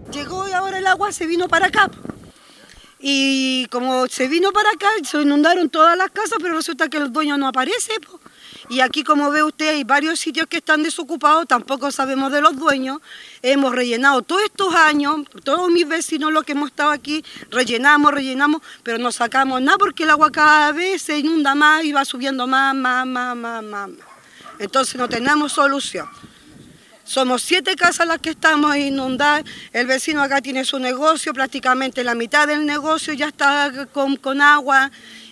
Llegó y ahora el agua se vino para acá. Y como se vino para acá, se inundaron todas las casas, pero resulta que el dueño no aparece, po. Y aquí, como ve usted, hay varios sitios que están desocupados, tampoco sabemos de los dueños. Hemos rellenado todos estos años, todos mis vecinos, los que hemos estado aquí, rellenamos, pero no sacamos nada porque el agua cada vez se inunda más y va subiendo más. Entonces no tenemos solución. Somos 7 casas las que estamos inundadas, el vecino acá tiene su negocio, prácticamente la mitad del negocio ya está con agua